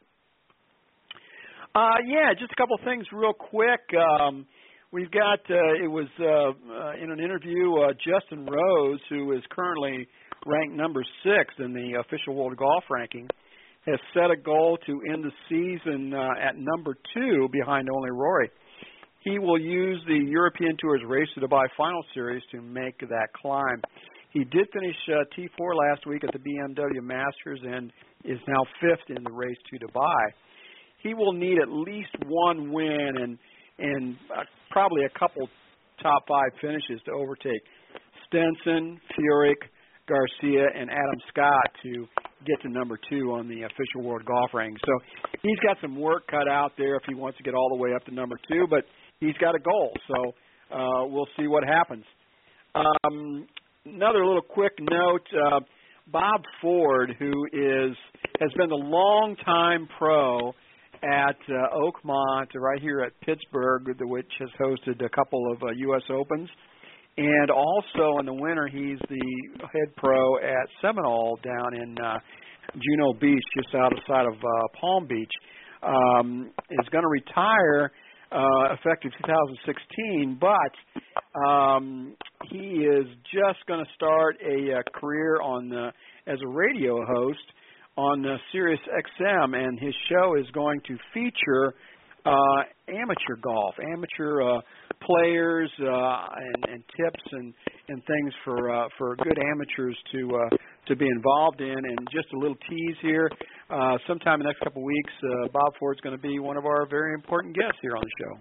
Yeah, just a couple of things real quick. We've got, it was in an interview, Justin Rose, who is currently ranked number 6 in the official World Golf Ranking, has set a goal to end the season at number 2 behind only Rory. He will use the European Tour's Race to Dubai Final Series to make that climb. He did finish T4 last week at the BMW Masters and is now 5th in the Race to Dubai. He will need at least one win and probably a couple top 5 finishes to overtake Stenson, Furyk, Garcia, and Adam Scott to get to number 2 on the official World Golf Ranking. So he's got some work cut out there if he wants to get all the way up to number 2, but he's got a goal, so we'll see what happens. Another little quick note, Bob Ford, who has been the longtime pro at Oakmont right here at Pittsburgh, which has hosted a couple of U.S. Opens. And also in the winter, he's the head pro at Seminole down in Juno Beach, just outside of Palm Beach. Is going to retire effective 2016, but he is just going to start a career as a radio host on Sirius XM, and his show is going to feature amateur golf, amateur players and tips and things for good amateurs to be involved in. And just a little tease here, sometime in the next couple of weeks, Bob Ford's going to be one of our very important guests here on the show.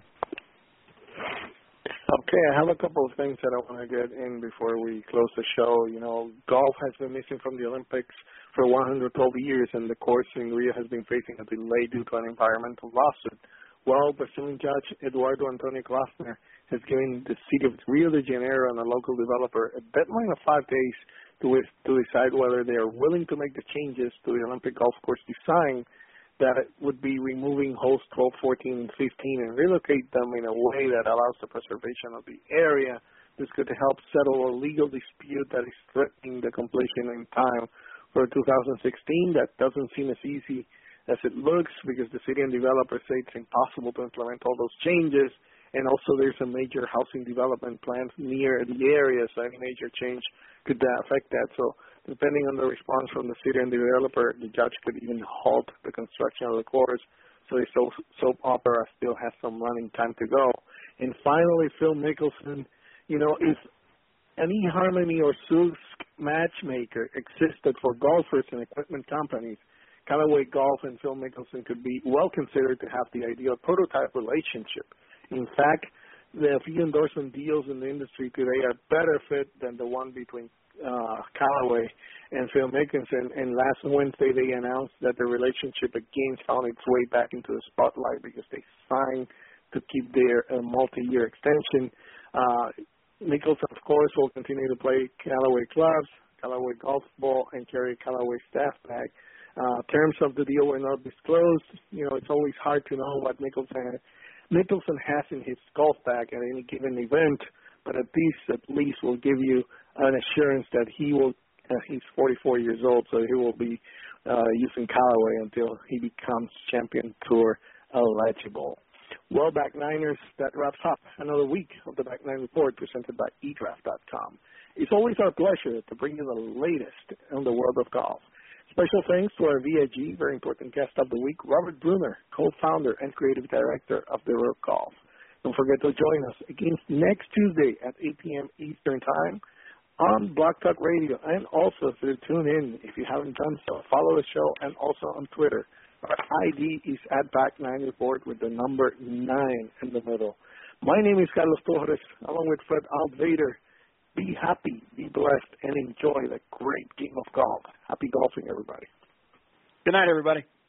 Okay, I have a couple of things that I want to get in before we close the show. Golf has been missing from the Olympics for 112 years, and the course in Rio has been facing a delay due to an environmental lawsuit. Well, Brazilian judge Eduardo Antonio Klausner has given the city of Rio de Janeiro and a local developer a deadline of 5 days to decide whether they are willing to make the changes to the Olympic golf course design that it would be removing holes 12, 14, and 15 and relocate them in a way that allows the preservation of the area. This could help settle a legal dispute that is threatening the completion in time for 2016. That doesn't seem as easy as it looks because the city and developers say it's impossible to implement all those changes. And also there's a major housing development plan near the area, so any major change could affect that. So depending on the response from the city and the developer, the judge could even halt the construction of the course. So the soap opera still has some running time to go. And finally, Phil Mickelson, is An eHarmony or Sulsk matchmaker existed for golfers and equipment companies. Callaway Golf and Phil Mickelson could be well considered to have the ideal prototype relationship. In fact, the few endorsement deals in the industry today are better fit than the one between Callaway and Phil Mickelson. And last Wednesday, they announced that the relationship again found its way back into the spotlight because they signed to keep their multi-year extension. Mickelson, of course, will continue to play Callaway clubs, Callaway golf ball, and carry Callaway staff bag. Terms of the deal were not disclosed. You know, it's always hard to know what Mickelson has in his golf bag at any given event, but at least will give you an assurance that he will. He's 44 years old, so he will be using Callaway until he becomes Champion Tour eligible. Well, Back Niners, that wraps up another week of the Back Nine Report presented by eDraft.com. It's always our pleasure to bring you the latest in the world of golf. Special thanks to our VIG, very important guest of the week, Robert Brunner, co-founder and creative director of The Road Golf. Don't forget to join us again next Tuesday at 8 p.m. Eastern Time on Blog Talk Radio, and also to tune in if you haven't done so. Follow the show and also on Twitter. Our ID is at Back9 Report with the number 9 in the middle. My name is Carlos Torres, along with Fred Alvader. Be happy, be blessed, and enjoy the great game of golf. Happy golfing, everybody. Good night, everybody.